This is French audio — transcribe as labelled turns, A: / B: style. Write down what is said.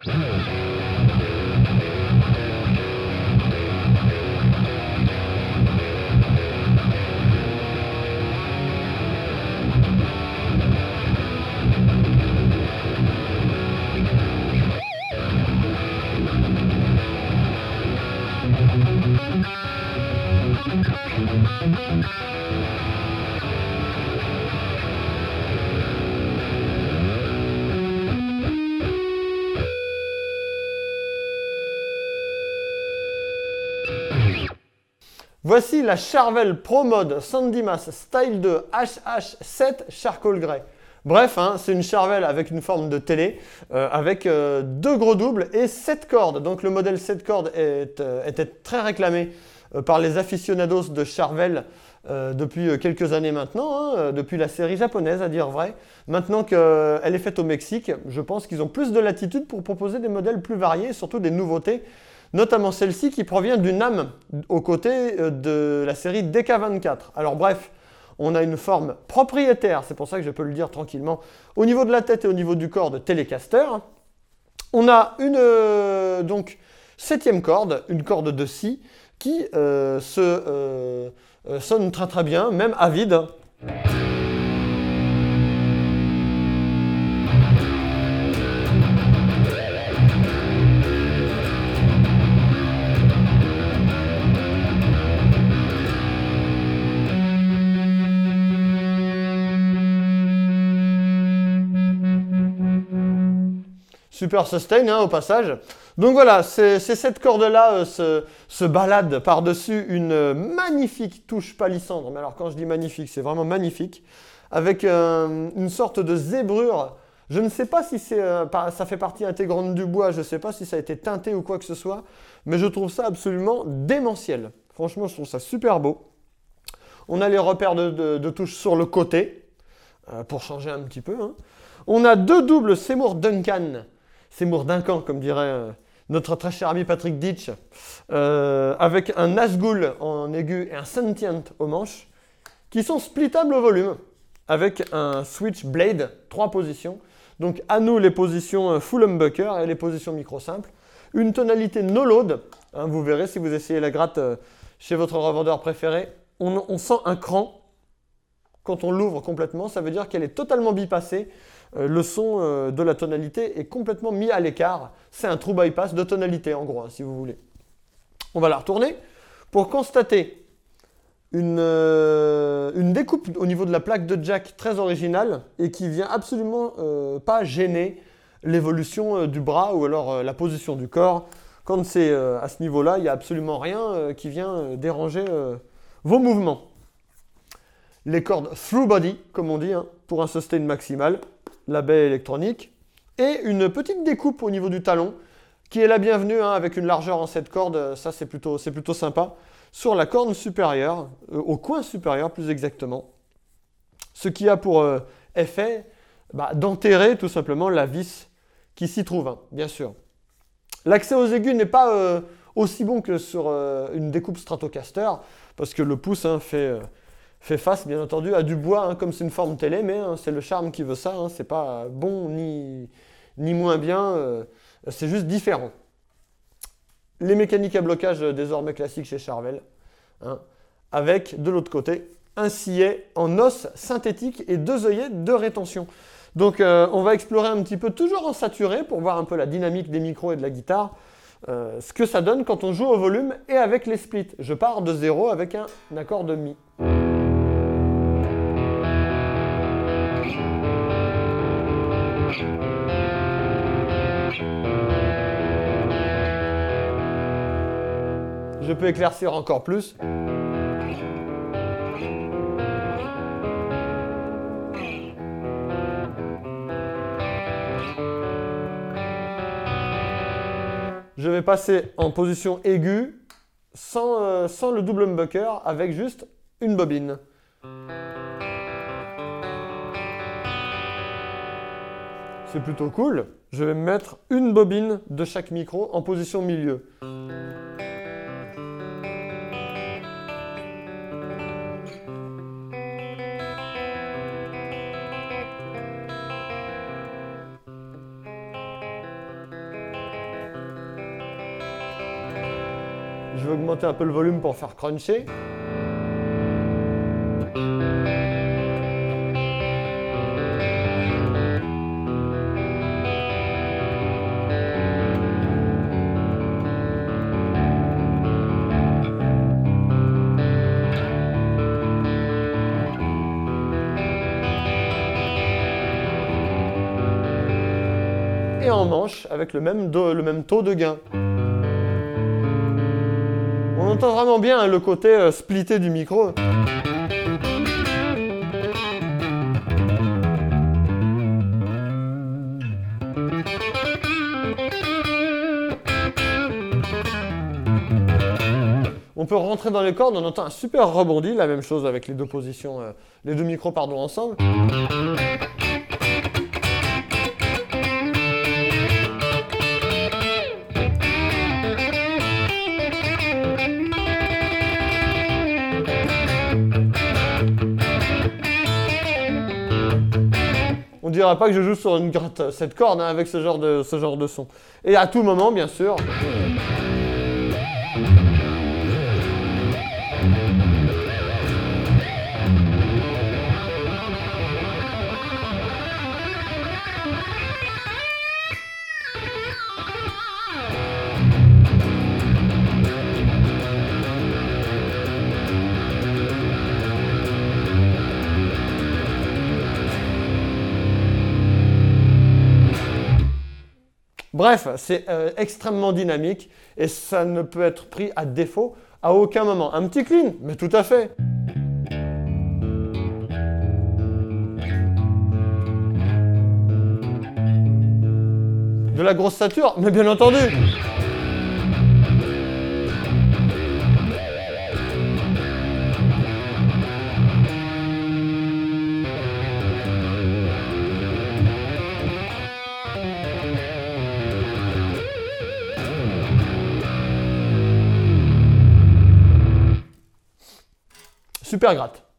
A: Voici la Charvel Pro Mode Sandimas Style 2 HH7 Charcoal Grey. Bref, hein, c'est une Charvel avec une forme de télé, avec deux gros doubles et 7 cordes. Donc le modèle 7 cordes était très réclamé par les aficionados de Charvel depuis quelques années maintenant, hein, depuis la série japonaise à dire vrai. Maintenant qu'elle est faite au Mexique, je pense qu'ils ont plus de latitude pour proposer des modèles plus variés et surtout des nouveautés. Notamment celle-ci qui provient du NAM aux côtés de la série DK24. Alors bref, on a une forme propriétaire, c'est pour ça que je peux le dire tranquillement, au niveau de la tête et au niveau du corps de Telecaster. On a une donc septième corde, une corde de si, qui sonne très très bien, même à vide. Super sustain hein, au passage. Donc voilà, cette corde-là se balade par-dessus une magnifique touche palissandre. Mais alors quand je dis magnifique, c'est vraiment magnifique. Avec une sorte de zébrure. Je ne sais pas si ça fait partie intégrante du bois, je ne sais pas si ça a été teinté ou quoi que ce soit. Mais je trouve ça absolument démentiel. Franchement, je trouve ça super beau. On a les repères de touches sur le côté, pour changer un petit peu. Hein. On a deux doubles Seymour Duncan. Seymour Duncan, comme dirait notre très cher ami Patrick Ditch, avec un Nazgul en aigu et un Sentient au manche, qui sont splittables au volume, avec un switch blade, 3 positions. Donc à nous les positions full humbucker et les positions micro simples. Une tonalité no load, hein, vous verrez si vous essayez la gratte chez votre revendeur préféré, on sent un cran quand on l'ouvre complètement, ça veut dire qu'elle est totalement bipassée. Le son de la tonalité est complètement mis à l'écart. C'est un true bypass de tonalité en gros, hein, si vous voulez. On va la retourner pour constater une découpe au niveau de la plaque de jack très originale et qui vient absolument pas gêner l'évolution du bras ou alors la position du corps. Quand c'est à ce niveau-là, il n'y a absolument rien qui vient déranger vos mouvements. Les cordes through body, comme on dit, hein, pour un sustain maximal. La baie électronique, et une petite découpe au niveau du talon, qui est la bienvenue, hein, avec une largeur en 7 cordes, ça c'est plutôt sympa, sur la corne supérieure, au coin supérieur plus exactement, ce qui a pour effet d'enterrer tout simplement la vis qui s'y trouve, hein, bien sûr. L'accès aux aigus n'est pas aussi bon que sur une découpe Stratocaster, parce que le pouce hein, fait face, bien entendu, à du bois, hein, comme c'est une forme télé, mais hein, c'est le charme qui veut ça. Hein, c'est pas bon ni moins bien, c'est juste différent. Les mécaniques à blocage désormais classiques chez Charvel, hein, avec de l'autre côté un sillet en os synthétique et 2 œillets de rétention. Donc on va explorer un petit peu, toujours en saturé, pour voir un peu la dynamique des micros et de la guitare, ce que ça donne quand on joue au volume et avec les splits. Je pars de 0 avec un accord de mi. Je peux éclaircir encore plus. Je vais passer en position aiguë sans le double humbucker avec juste une bobine. C'est plutôt cool. Je vais mettre une bobine de chaque micro en position milieu. Je vais augmenter un peu le volume pour faire cruncher. Et en manche avec le même taux de gain. On entend vraiment bien hein, le côté splitté du micro. On peut rentrer dans les cordes, on entend un super rebondi, la même chose avec les deux positions, les deux micros pardon, ensemble. On ne dirait pas que je joue sur une gratte, cette corde hein, avec ce genre de son. Et à tout moment, bien sûr. Bref, c'est extrêmement dynamique et ça ne peut être pris à défaut à aucun moment. Un petit clean, mais tout à fait. De la grosse stature, mais bien entendu. Super gratte.